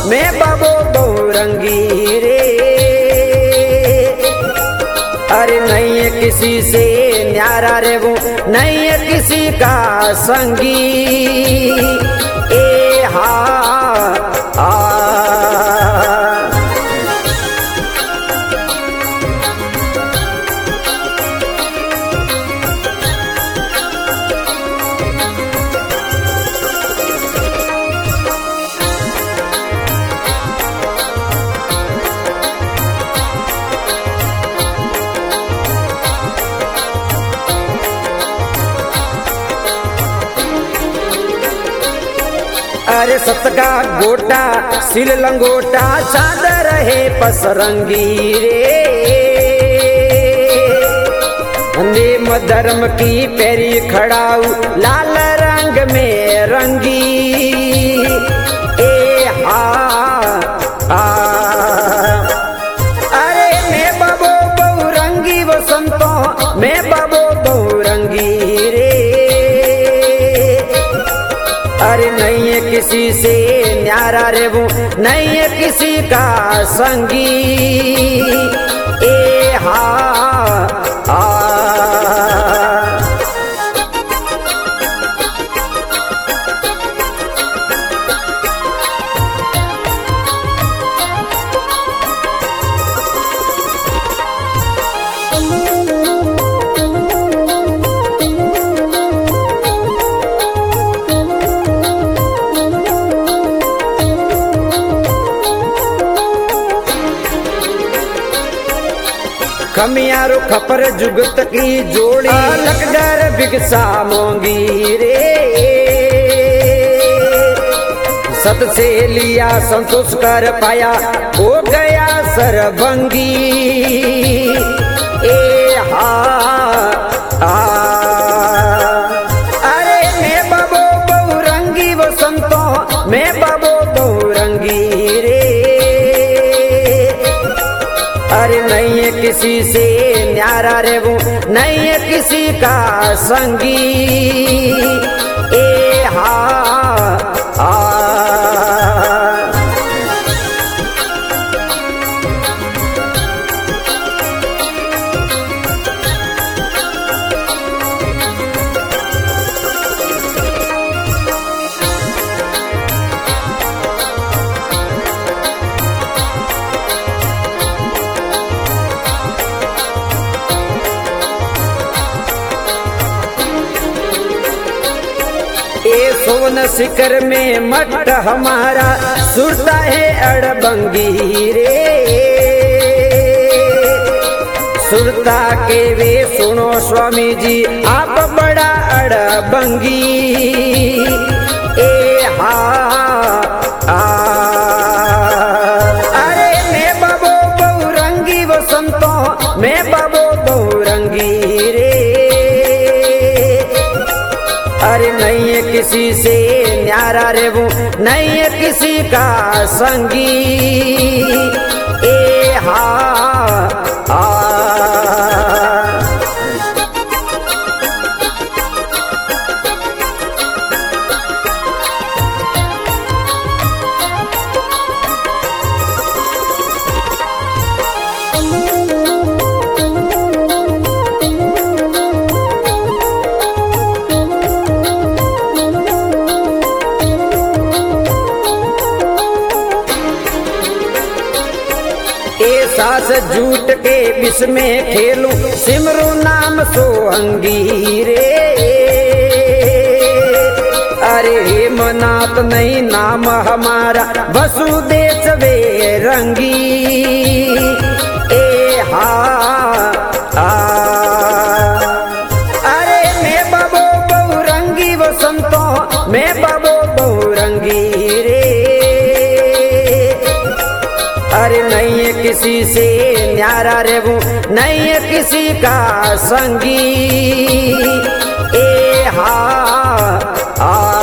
मैं बाबो बहुरंगी रे। अरे नहीं है किसी से न्यारा रे वो, नहीं है किसी का संगी। ए हा अरे सतका गोटा सिल लंगोटा चादर है पसरंगी रे। नेम धर्म की पैरी खड़ाऊ लाल रंग में रंगी। ए हा अरे मैं बाबो बहुरंगी वसंतों, मैं बाबो बहुरंगी रे। अरे नहीं है किसी से न्यारा रे वो, नहीं है किसी का संगी। ए हा खमियारो खपर जुगत की जोड़ी, लकगर बिगसा मोंगी रे। सत से लिया संतोष कर पाया, हो गया सरभंगी। ए हा अरे मैं बाबो बहुरंगी वसंतों, मैं बाबो बहुरंगी रे। अरे नहीं है किसी से न्यारा रे वो, नहीं है किसी का संगी। ए हा सोन शिखर में मठ हमारा, सुरता है अड़बंगी रे। सुरता के वे सुनो स्वामी जी, आप बड़ा अड़बंगी। ए हा अरे मैं बाबो बहुरंगी वसंतों, मैं बाबो बहुरंगी रे। अरे नहीं है किसी से न्यारा रे वो, नहीं है किसी का संगी। ए हा सास झूठ के विष में खेलूं, सिमरू नाम सोहंगी रे। अरे हेमनाथ नहीं नाम हमारा, वसुदेव वे रंगी। ए हा अरे मैं बाबो बहुरंगी वसंतों, मैं बाबो बहुरंगी रे। अरे नहीं है किसी से न्यारा रे वो, नहीं है किसी का संगी। ए हा